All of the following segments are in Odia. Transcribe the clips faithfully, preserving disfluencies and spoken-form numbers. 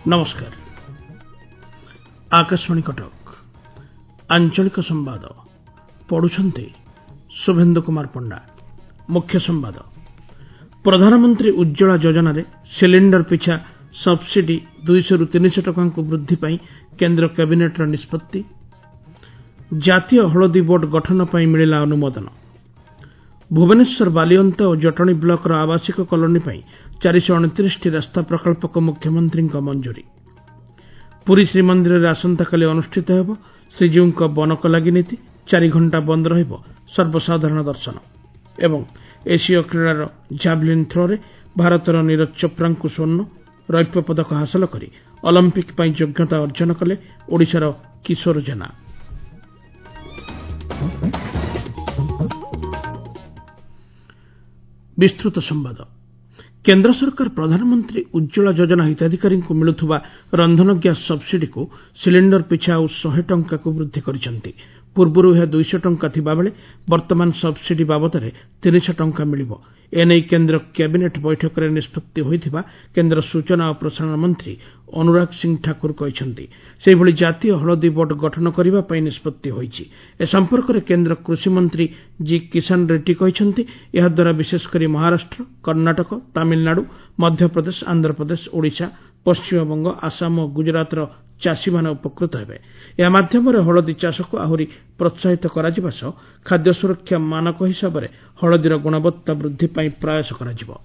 नमस्कार आकाशवाणी कटक आंचलिक संवाद पढ़ुछन्ते शुभेन्दु कुमार पंडा। मुख्य संवाद प्रधानमंत्री उज्ज्वला योजना रे सिलिंडर पिछा सब्सिडी दुईश रु तीन सौ टका को वृद्धि पाई केंद्र कैबिनेट निष्पत्ति। जातीय हलदी बोर्ड गठन पाई मिलिला अनुमोदन। भुवनेश्वर बालिअंत और जटणी ब्लॉक आवासिक कॉलोनी पाई चार सौ अणतीस टी रास्ता प्रकल्प को मुख्यमंत्री मंजूरी। पुरी श्रीमंदिर में आसंताकाली अनुष्ठित होब श्रीजीव बनक लगी नीति। चार घंटा बंद रहिब सर्वसाधारण दर्शन। एवं एशिया क्रीडार जावलिन थ्रो रे भारतर नीरज चोप्रा को स्वर्ण रौप्य पदक हासिल करी ओलंपिक पई योग्यता अर्जन कले ओडिशार किशोर जेना। विस्तृत संवाद केंद्र सरकार प्रधानमंत्री उज्ज्वला योजना हिताधिकारी को मिलुथुवा रंधन गैस सब्सिडी को सिलिंडर पिछा और सौ टंका को वृद्धि करिसेंती। पूर्वरु यह दुईश टंका थिबा बेले वर्तमान सब्सिडी बाबद में तीन सौ टंका मिलिबो। एने केंद्र कैबिनेट बैठक में निष्पत्ति होइथिबा केंद्र सूचना और प्रसारण मंत्री अनुराग सिंह ठाकुर कहिसेंती। सेहिभଳି जातीय हलदी बोर्ड गठन करिबा पई निष्पत्ति होइछि। ए संपर्क में केंद्र कृषि मंत्री जी किशन रेड्डी कहिसेंती एहा द्वारा विशेषकर महाराष्ट्र, कर्णाटक, तमिलनाडु, मध्य प्रदेश, आंध्र प्रदेश, ओडिशा, पश्चिमबंग, आसाम और गुजरातर चाषी माने उपकृत हेबे। या माध्यम हलदी चाष को आहुरी प्रोत्साहित कराजिबा सह खाद्य सुरक्षा मानक हिसाब से हलदीर गुणवत्ता वृद्धि पाई प्रयास कराजिबो।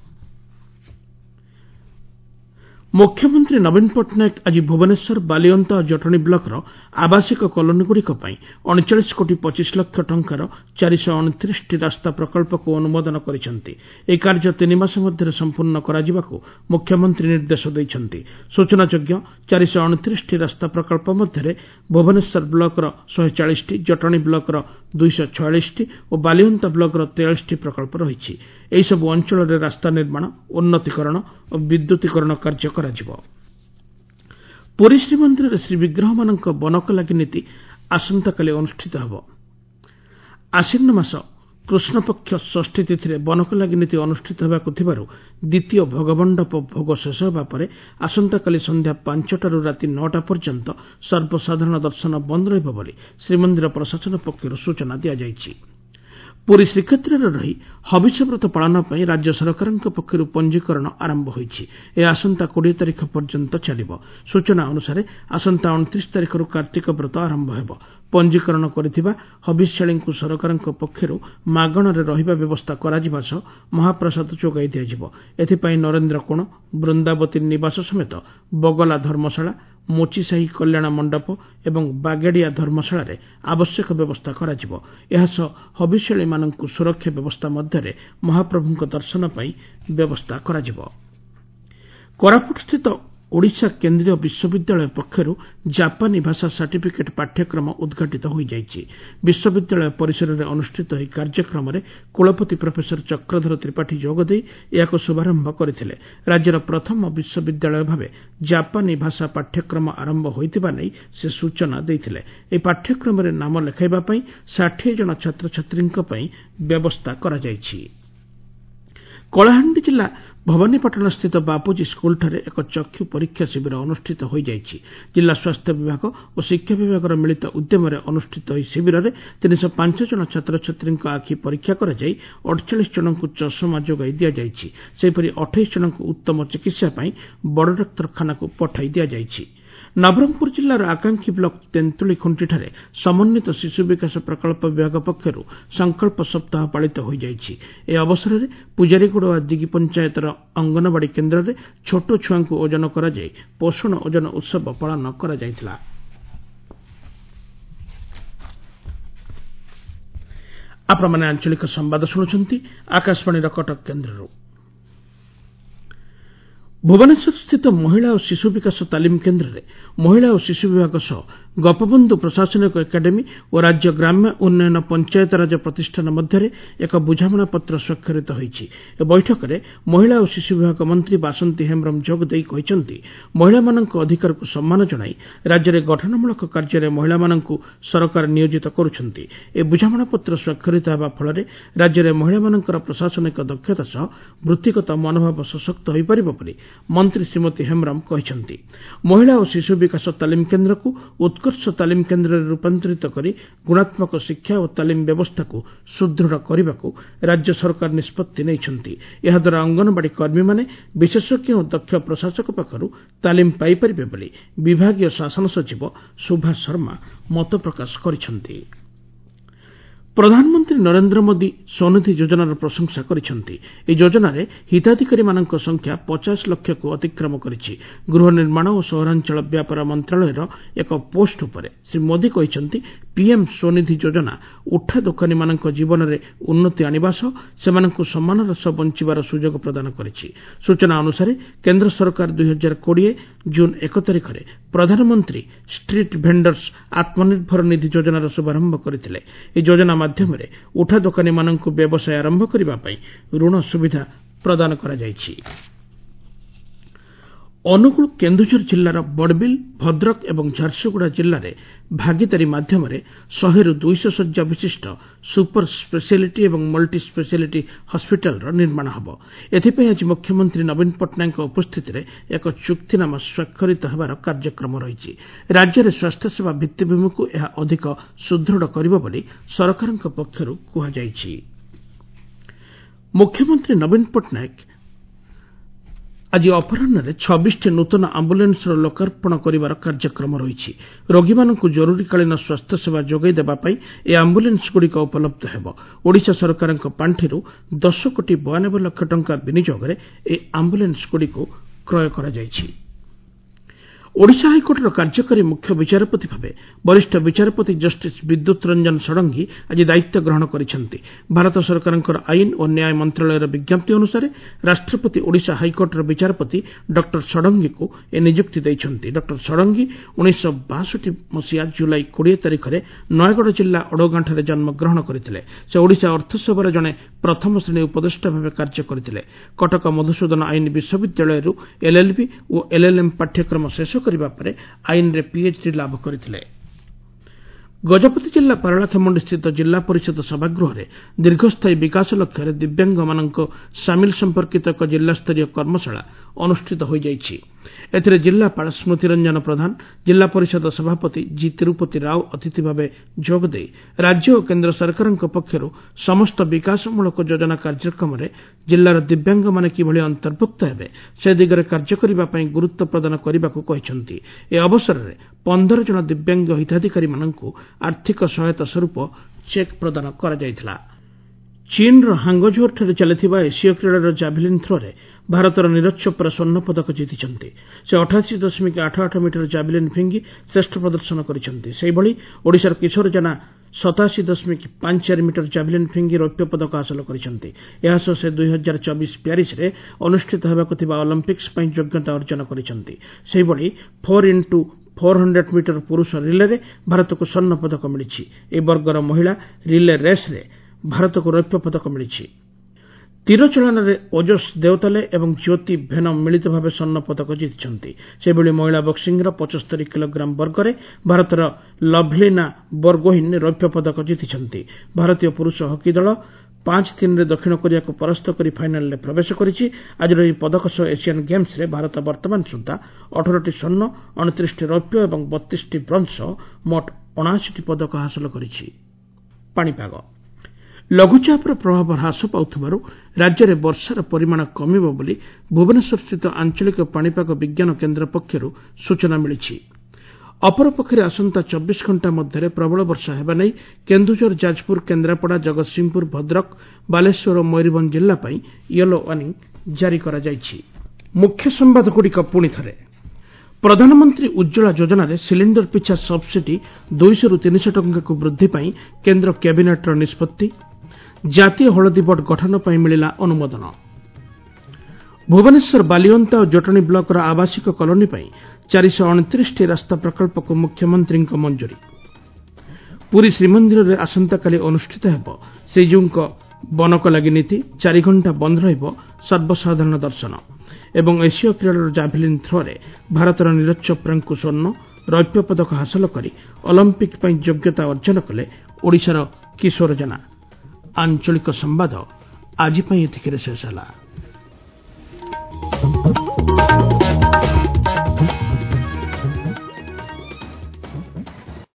मुख्यमंत्री नवीन पट्टनायक आज भुवनेश्वर बालिअंत और जटणी ब्लॉक आवासिक कॉलोनी गुड़िक उनचास कोटी पच्चीस लाख टंकार चार सौ अणतीस टी रास्ता प्रकल्प को अनुमोदन करिसेंती। ए कार्य तीन मास मध्य संपूर्ण कराजिबाकू मुख्यमंत्री निर्देश दैछंती। सूचनायोग्य चार सौ अणतीस टी रास्ता प्रकल्प मध्य भुवनेश्वर ब्लॉक शहे चालीस टी, जटणी ब्लॉक दुईश छयालीस टी और बालिअंत ब्लॉक तेयालीस टी प्रकल्प रही। एही सब अंचल रास्ता निर्माण, उन्नतीकरण और विद्युतीकरण कार्य कराजिबो। पुरी श्रीमंदिर में श्रीविग्रह मान बनक लगी नीति आसंताकाली अनुष्ठित होब। आश्विन मास कृष्णपक्ष षष्ठी तिथि बनक लगी नीति अनुष्ठित होगाकू थिबारु द्वितीय भोगमंडप भोग शेष होगा पर आसंताकाली संध्या पांचटारू राति नौटा पर्यंत सर्वसाधारण दर्शन बंद रहिब बोली श्रीमंदिर प्रशासन पक्षर सूचना दिया जायछि। पुरी श्रीक्षेत्र में रही हविष्य व्रत पालन पर राज्य सरकार पक्षर पंजीकरण आरंभ होइछि। ए आसंता बीस तारिख पर्यंत चलिब। सूचना अनुसार आसंता उनतीस तारिख कार्तिक व्रत आरंभ हेब। पंजीकरण करिथिबा हविष्याळी को सरकार पक्षर मागणार रहिबा व्यवस्था कराजिबा सह महाप्रसाद जोगाई दियाजिब। एथिपाई नरेंद्र कोण, वृंदावती निवास समेत बगला धर्मशाला, मोचीसाही कल्याण मंडप एवं बागेड़िया धर्मशाला रे आवश्यक व्यवस्था कराजिब। एहासह हविष्याळी माननकु सुरक्षा व्यवस्था मध्य महाप्रभुଙ୍କ दर्शन पाई व्यवस्था कराजिब। कोरापुट स्थित ओडिशा केंद्रीय विश्वविद्यालय पक्षर जापानी भाषा सर्टिफिकेट पाठ्यक्रम उद्घाटित हो जाइछि। विश्वविद्यालय परिसर में अनुष्ठित ଏହି कार्यक्रम में कुलपति प्रोफेसर चक्रधर त्रिपाठी जोगदे या शुभारंभ करथिले। राज्यर प्रथम विश्वविद्यालय भाव जापानी भाषा पाठ्यक्रम आरंभ होइतिबा नै से सूचना दैथिले। ଏହି पाठ्यक्रम में नाम लेखाइबा पई साठ जन छात्र छात्रींक पई व्यवस्था करा जाइछि। कलाहांडी जिला भवानीपाटना स्थित बापूजी स्कूल ठारे एक चक्षु परीक्षा शिविर अनुष्ठित हो जाइछि। जिला स्वास्थ्य विभाग और शिक्षा विभाग मिलित उद्यम अनुष्ठित होई शिविर में तीन सौ पांच जन छात्र छात्री आखि परीक्षा कर अड़चाश जन को चषमा जोगाई दि जाइछि। सेहिपरि अठाईस जन को उत्तम चिकित्सा पाई बड़ डाक्तरखाना को पठाई दि जाइछि। नवरंगपुर जिलार आकांक्षी ब्लॉक तेंतुली खुंटी ठारे समन्वित शिशु विकास प्रकल्प विभाग पक्षर संकल्प सप्ताह पालित हो जाइछि। ए अवसर में पूजारीगुड़ और दिगी पंचायतर अंगनवाड़ी केन्द्र में छोट छुआ ओजन कर पोषण ओजन उत्सव पालन करा जायथिला। आपण आंचलिक संवाद शुणुछंती आकाशवाणी कटक केन्द्र। भुवनेश्वर स्थित महिला और शिशु विकास तालीम केन्द्र में महिला और शिशु विभाग सह ଗୋପବନ୍ଧୁ ପ୍ରଶାସନିକ ଏକାଡେମୀ ଓ ରାଜ୍ୟ ଗ୍ରାମ୍ୟ ଉନ୍ନୟନ ପଞ୍ଚାୟତରାଜ ପ୍ରତିଷ୍ଠାନ ମଧ୍ୟରେ ଏକ ବୁଝାମଣାପତ୍ର ସ୍ୱାକ୍ଷରିତ ହୋଇଛି। ଏ ବୈଠକରେ ମହିଳା ଓ ଶିଶୁ ବିଭାଗ ମନ୍ତ୍ରୀ ବାସନ୍ତୀ ହେମ୍ବ୍ରମ ଯୋଗଦେଇ କହିଛନ୍ତି, ମହିଳାମାନଙ୍କ ଅଧିକାରକୁ ସମ୍ମାନ ଜଣାଇ ରାଜ୍ୟରେ ଗଠନମୂଳକ କାର୍ଯ୍ୟରେ ମହିଳାମାନଙ୍କୁ ସରକାର ନିୟୋଜିତ କରୁଛନ୍ତି। ଏ ବୁଝାମଣାପତ୍ର ସ୍ୱାକ୍ଷରିତ ହେବା ଫଳରେ ରାଜ୍ୟରେ ମହିଳାମାନଙ୍କର ପ୍ରଶାସନିକ ଦକ୍ଷତା ସହ ବୃତ୍ତିଗତ ମନୋଭାବ ସଶକ୍ତ ହୋଇପାରିବ ବୋଲି ମନ୍ତ୍ରୀ ଶ୍ରୀମତୀ ହେମ୍ବ୍ରମ କହିଛନ୍ତି। ମହିଳା ଓ ଶିଶୁ ବିକାଶ ତାଲିମ କେନ୍ଦ୍ରକୁ ଉତ୍କର୍ଷ ତାଲିମ କେନ୍ଦ୍ରରେ ରୂପାନ୍ତରିତ କରି ଗୁଣାତ୍ମକ ଶିକ୍ଷା ଓ ତାଲିମ ବ୍ୟବସ୍ଥାକୁ ସୁଦୃଢ଼ କରିବାକୁ ରାଜ୍ୟ ସରକାର ନିଷ୍ପତ୍ତି ନେଇଛନ୍ତି। ଏହାଦ୍ୱାରା ଅଙ୍ଗନବାଡି କର୍ମୀମାନେ ବିଶେଷଜ୍ଞ ଓ ଦକ୍ଷ ପ୍ରଶାସକ ପାଖରୁ ତାଲିମ ପାଇପାରିବେ ବୋଲି ବିଭାଗୀୟ ଶାସନ ସଚିବ ସୁଭା ଶର୍ମା ମତ ପ୍ରକାଶ କରିଛନ୍ତି। ପ୍ରଧାନମନ୍ତ୍ରୀ ନରେନ୍ଦ୍ର ମୋଦି ସ୍ୱନିଧି ଯୋଜନାର ପ୍ରଶଂସା କରିଛନ୍ତି। ଏହି ଯୋଜନାରେ ହିତାଧିକାରୀମାନଙ୍କ ସଂଖ୍ୟା ପଚାଶ ଲକ୍ଷକୁ ଅତିକ୍ରମ କରିଛି। ଗୃହ ନିର୍ମାଣ ଓ ସହରାଞ୍ଚଳ ବ୍ୟାପାର ମନ୍ତ୍ରଣାଳୟର ଏକ ପୋଷ୍ଟ ଉପରେ ଶ୍ରୀ ମୋଦି କହିଛନ୍ତି, ପିଏମ୍ ସ୍ୱନିଧି ଯୋଜନା ଉଠା ଦୋକାନୀମାନଙ୍କ ଜୀବନରେ ଉନ୍ନତି ଆଣିବା ସହ ସେମାନଙ୍କୁ ସମ୍ମାନର ସହ ବଞ୍ଚିବାର ସୁଯୋଗ ପ୍ରଦାନ କରିଛି। ସୂଚନା ଅନୁସାରେ କେନ୍ଦ୍ର ସରକାର ଦୁଇ ହଜାର କୋଡ଼ିଏ ଜୁନ୍ ଏକ ତାରିଖରେ ପ୍ରଧାନମନ୍ତ୍ରୀ ଷ୍ଟ୍ରିଟ୍ ଭେଣ୍ଡର୍ସ ଆତ୍ମନିର୍ଭର ନିଧି ଯୋଜନାର ଶୁଭାରମ୍ଭ କରିଥିଲେ। ଏହି ଯୋଜନା ମାଧ୍ୟମରେ ଉଠା ଦୋକାନୀମାନଙ୍କୁ ବ୍ୟବସାୟ ଆରମ୍ଭ କରିବା ପାଇଁ ଋଣ ସୁବିଧା ପ୍ରଦାନ କରାଯାଇଛି। ଅନୁଗୁଳ କେନ୍ଦୁଝର ଜିଲ୍ଲାର ବଡ଼ବିଲ, ଭଦ୍ରକ ଏବଂ ଝାରସୁଗୁଡ଼ା ଜିଲ୍ଲାରେ ଭାଗିଦାରୀ ମାଧ୍ୟମରେ ଶହେରୁ ଦୁଇଶହ ଶଯ୍ୟା ବିଶିଷ୍ଟ ସୁପର ସ୍ପେସିଆଲିଟି ଏବଂ ମଲ୍ଟି ସ୍ପେସିଆଲିଟି ହସ୍ପିଟାଲର ନିର୍ମାଣ ହେବ। ଏଥିପାଇଁ ଆଜି ମୁଖ୍ୟମନ୍ତ୍ରୀ ନବୀନ ପଟ୍ଟନାୟକଙ୍କ ଉପସ୍ଥିତିରେ ଏକ ଚୁକ୍ତିନାମା ସ୍ୱାକ୍ଷରିତ ହେବାର କାର୍ଯ୍ୟକ୍ରମ ରହିଛି। ରାଜ୍ୟରେ ସ୍ୱାସ୍ଥ୍ୟସେବା ଭିତ୍ତିଭୂମିକୁ ଏହା ଅଧିକ ସୁଦୃଢ଼ କରିବ ବୋଲି ସରକାରଙ୍କ ପକ୍ଷରୁ କୁହାଯାଇଛି। ମୁଖ୍ୟମନ୍ତ୍ରୀ ନବୀନ ପଟ୍ଟନାୟକ ଆଜି ଅପରାହ୍ନରେ ଛବିଶଟି ନୂତନ ଆମ୍ବୁଲାନ୍ସର ଲୋକାର୍ପଣ କରିବାର କାର୍ଯ୍ୟକ୍ରମ ରହିଛି। ରୋଗୀମାନଙ୍କୁ ଜରୁରୀକାଳୀନ ସ୍ୱାସ୍ଥ୍ୟସେବା ଯୋଗାଇ ଦେବା ପାଇଁ ଏହି ଆମ୍ବୁଲାନ୍ସଗୁଡ଼ିକ ଉପଲବ୍ଧ ହେବ। ଓଡ଼ିଶା ସରକାରଙ୍କ ପାଣ୍ଠିରୁ ଦଶ କୋଟି ବୟାନବେ ଲକ୍ଷ ଟଙ୍କା ବିନିଯୋଗରେ ଏହି ଆମ୍ବୁଲାନ୍ସଗୁଡ଼ିକୁ କ୍ରୟ କରାଯାଇଛି। ଓଡ଼ିଶା ହାଇକୋର୍ଟର କାର୍ଯ୍ୟକାରୀ ମୁଖ୍ୟ ବିଚାରପତି ଭାବେ ବରିଷ୍ଠ ବିଚାରପତି ଜଷ୍ଟିସ୍ ବିଦ୍ୟୁତ ରଞ୍ଜନ ଷଡ଼ଙ୍ଗୀ ଆଜି ଦାୟିତ୍ୱ ଗ୍ରହଣ କରିଛନ୍ତି। ଭାରତ ସରକାରଙ୍କର ଆଇନ ଓ ନ୍ୟାୟ ମନ୍ତ୍ରଣାଳୟର ବିଜ୍ଞପ୍ତି ଅନୁସାରେ ରାଷ୍ଟ୍ରପତି ଓଡ଼ିଶା ହାଇକୋର୍ଟର ବିଚାରପତି ଡକ୍ଟର ଷଡ଼ଙ୍ଗୀଙ୍କୁ ଏ ନିଯୁକ୍ତି ଦେଇଛନ୍ତି। ଡକ୍ଟର ଷଡ଼ଙ୍ଗୀ ଉଣେଇଶହ ବାଷଠି ମସିହା ଜୁଲାଇ କୋଡ଼ିଏ ତାରିଖରେ ନୟାଗଡ଼ ଜିଲ୍ଲା ଓଡ଼ଗାଁଠାରେ ଜନ୍ମଗ୍ରହଣ କରିଥିଲେ। ସେ ଓଡ଼ିଶା ଅର୍ଥସଭାର ଜଣେ ପ୍ରଥମ ଶ୍ରେଣୀ ଉପଦେଷ୍ଟା ଭାବେ କାର୍ଯ୍ୟ କରିଥିଲେ। କଟକ ମଧୁସୂଦନ ଆଇନ ବିଶ୍ୱବିଦ୍ୟାଳୟରୁ ଏଲ୍ଏଲ୍ବି ଓ ଏଲ୍ଏଲ୍ଏମ୍ ପାଠ୍ୟକ୍ରମ ଶେଷ କରିବା ପରେ ଆଇନରେ ପିଏଚ୍ଡି ଲାଭ କରିଥିଲେ। ଗଜପତି ଜିଲ୍ଲା ପାରଳାଖେମୁଣ୍ଡିସ୍ଥିତ ଜିଲ୍ଲା ପରିଷଦ ସଭାଗୃହରେ ଦୀର୍ଘସ୍ଥାୟୀ ବିକାଶ ଲକ୍ଷ୍ୟରେ ଦିବ୍ୟାଙ୍ଗମାନଙ୍କ ସାମିଲ ସମ୍ପର୍କିତ ଏକ ଜିଲ୍ଲାସ୍ତରୀୟ କର୍ମଶାଳା ଅନୁଷ୍ଠିତ ହୋଇଯାଇଛି। ଏଥିରେ ଜିଲ୍ଲାପାଳ ସ୍ମୃତିରଞ୍ଜନ ପ୍ରଧାନ, ଜିଲ୍ଲା ପରିଷଦ ସଭାପତି ଜି ତିରୁପତି ରାଓ ଅତିଥି ଭାବେ ଯୋଗଦେଇ ରାଜ୍ୟ ଓ କେନ୍ଦ୍ର ସରକାରଙ୍କ ପକ୍ଷରୁ ସମସ୍ତ ବିକାଶମୂଳକ ଯୋଜନା କାର୍ଯ୍ୟକ୍ରମରେ ଜିଲ୍ଲାର ଦିବ୍ୟାଙ୍ଗମାନେ କିଭଳି ଅନ୍ତର୍ଭୁକ୍ତ ହେବେ ସେ ଦିଗରେ କାର୍ଯ୍ୟ କରିବା ପାଇଁ ଗୁରୁତ୍ୱ ପ୍ରଦାନ କରିବାକୁ କହିଛନ୍ତି। ଏ ଅବସରରେ ପନ୍ଦର ଜଣ ଦିବ୍ୟାଙ୍ଗ ହିତାଧିକାରୀମାନଙ୍କୁ ଆର୍ଥିକ ସହାୟତା ସ୍ୱରୂପ ଚେକ୍ ପ୍ରଦାନ କରାଯାଇଥିଲା। ଚୀନ୍ର ହାଙ୍ଗଝୋଉଠାରେ ଚାଲିଥିବା ଏସୀୟ କ୍ରୀଡ଼ାର ଜାଭେଲିନ୍ ଥ୍ରୋରେ ଭାରତର ନୀରଜ ଚୋପ୍ରା ସ୍ୱର୍ଣ୍ଣପଦକ ଜିତିଛନ୍ତି। ସେ ଅଠାଅଶୀ ଦଶମିକ ଆଠ ଆଠ ମିଟର ଜାଭେଲିନ୍ ଫିଙ୍ଗି ଶ୍ରେଷ୍ଠ ପ୍ରଦର୍ଶନ କରିଛନ୍ତି। ସେହିଭଳି ଓଡ଼ିଶାର କିଶୋର ଜେନା ସତାଅଶୀ ଦଶମିକ ପାଞ୍ଚ ଚାରି ମିଟର ଜାଭେଲିନ୍ ଫିଙ୍ଗି ରୌପ୍ୟ ପଦକ ହାସଲ କରିଛନ୍ତି। ଏହା ସହ ସେ ଦୁଇ ହଜାର ଚବିଶ ପ୍ୟାରିସ୍ରେ ଅନୁଷ୍ଠିତ ହେବାକୁ ଥିବା ଅଲିମ୍ପିକ୍ସ ପାଇଁ ଯୋଗ୍ୟତା ଅର୍ଜନ କରିଛନ୍ତି। ସେହିଭଳି four into four hundred metre ପୁରୁଷ ରିଲେରେ ଭାରତକୁ ସ୍ୱର୍ଣ୍ଣ ପଦକ ମିଳିଛି। ଏହି ବର୍ଗର ମହିଳା ରିଲେ ରେସ୍ରେ ଭାରତକୁ ରୌପ୍ୟ ପଦକ ମିଳିଛି। ତୀରଚାଳନାରେ ଓଜସ୍ ଦେଓତାଲେ ଏବଂ ଜ୍ୟୋତି ଭେନମ୍ ମିଳିତ ଭାବେ ସ୍ୱର୍ଣ୍ଣ ପଦକ ଜିତିଛନ୍ତି। ସେହିଭଳି ମହିଳା ବକ୍ସିଂର ପଚସ୍ତରୀ କିଲୋଗ୍ରାମ ବର୍ଗରେ ଭାରତର ଲଭ୍ଲିନା ବୋରଗୋହିନ୍ ରୌପ୍ୟ ପଦକ ଜିତିଛନ୍ତି। ଭାରତୀୟ ପୁରୁଷ ହକି ଦଳ ପାଞ୍ଚ ତିନିରେ ଦକ୍ଷିଣ କୋରିଆକୁ ପରାସ୍ତ କରି ଫାଇନାଲ୍ରେ ପ୍ରବେଶ କରିଛି। ଆଜିର ଏହି ପଦକ ସହ ଏସିଆନ୍ ଗେମ୍ସରେ ଭାରତ ବର୍ତ୍ତମାନ ସୁଦ୍ଧା ଅଠରଟି ସ୍ୱର୍ଣ୍ଣ, ଅଣତିରିଶଟି ରୌପ୍ୟ ଏବଂ ବତିଶଟି ବ୍ରୋଞ୍ଜ ସହ ମୋଟ ଅଣାଅଶୀଟି ପଦକ ହାସଲ କରିଛି। ପାଣିପାଗ ଲଘୁଚାପର ପ୍ରଭାବ ହ୍ରାସ ପାଉଥିବାରୁ ରାଜ୍ୟରେ ବର୍ଷାର ପରିମାଣ କମିବ ବୋଲି ଭୁବନେଶ୍ୱରସ୍ଥିତ ଆଞ୍ଚଳିକ ପାଣିପାଗ ବିଜ୍ଞାନ କେନ୍ଦ୍ର ପକ୍ଷରୁ ସୂଚନା ମିଳିଛି। ଅପରପକ୍ଷରେ ଆସନ୍ତା ଚବିଶ ଘଣ୍ଟା ମଧ୍ୟରେ ପ୍ରବଳ ବର୍ଷା ହେବା ନେଇ କେନ୍ଦୁଝର, ଯାଜପୁର, କେନ୍ଦ୍ରାପଡ଼ା, ଜଗତସିଂହପୁର, ଭଦ୍ରକ, ବାଲେଶ୍ୱର ଓ ମୟୂରଭଞ୍ଜ ଜିଲ୍ଲା ପାଇଁ ୟେଲୋ ୱାର୍ଣ୍ଣିଂ ଜାରି କରାଯାଇଛି। ମୁଖ୍ୟ ସମ୍ବାଦଗୁଡ଼ିକ ପୁଣି ଥରେ। ପ୍ରଧାନମନ୍ତ୍ରୀ ଉଜ୍ଜଳା ଯୋଜନାରେ ସିଲିଣ୍ଡର ପିଛା ସବ୍ସିଡି ଦୁଇଶହରୁ ତିନିଶହ ଟଙ୍କାକୁ ବୃଦ୍ଧି ପାଇଁ କେନ୍ଦ୍ର କ୍ୟାବିନେଟ୍ର ନିଷ୍ପତ୍ତି। ଜାତୀୟ ହଳଦୀ ବୋର୍ଡ ଗଠନ ପାଇଁ ମିଳିଲା ଅନୁମୋଦନ। ଭୁବନେଶ୍ୱର ବାଲିଅନ୍ତା ଓ ଜଟଣୀ ବ୍ଲକର ଆବାସିକ କଲୋନି ପାଇଁ ଚାରିଶହ ଅଣତିରିଶଟି ରାସ୍ତା ପ୍ରକଳ୍ପକୁ ମୁଖ୍ୟମନ୍ତ୍ରୀଙ୍କ ମଞ୍ଜୁରୀ। ପୁରୀ ଶ୍ରୀମନ୍ଦିରରେ ଆସନ୍ତାକାଲି ଅନୁଷ୍ଠିତ ହେବ ଶ୍ରୀଜୀଉଙ୍କ ବନକଲାଗି ନୀତି। ଚାରି ଘଣ୍ଟା ବନ୍ଦ ରହିବ ସର୍ବସାଧାରଣ ଦର୍ଶନ। ଏବଂ ଏସୀୟ କ୍ରୀଡ଼ାର ଜାଭେଲିନ୍ ଥ୍ରୋରେ ଭାରତର ନିରଜ ଚୋପ୍ରାଙ୍କୁ ସ୍ୱର୍ଣ୍ଣ, ରୌପ୍ୟ ପଦକ ହାସଲ କରି ଅଲମ୍ପିକ୍ ପାଇଁ ଯୋଗ୍ୟତା ଅର୍ଜନ କଲେ ଓଡ଼ିଶାର କିଶୋର ଜେନା। ଆଞ୍ଚଳିକ ସମ୍ବାଦ ଆଜି ପାଇଁ ଏତିକିରେ ଶେଷ ହେଲା।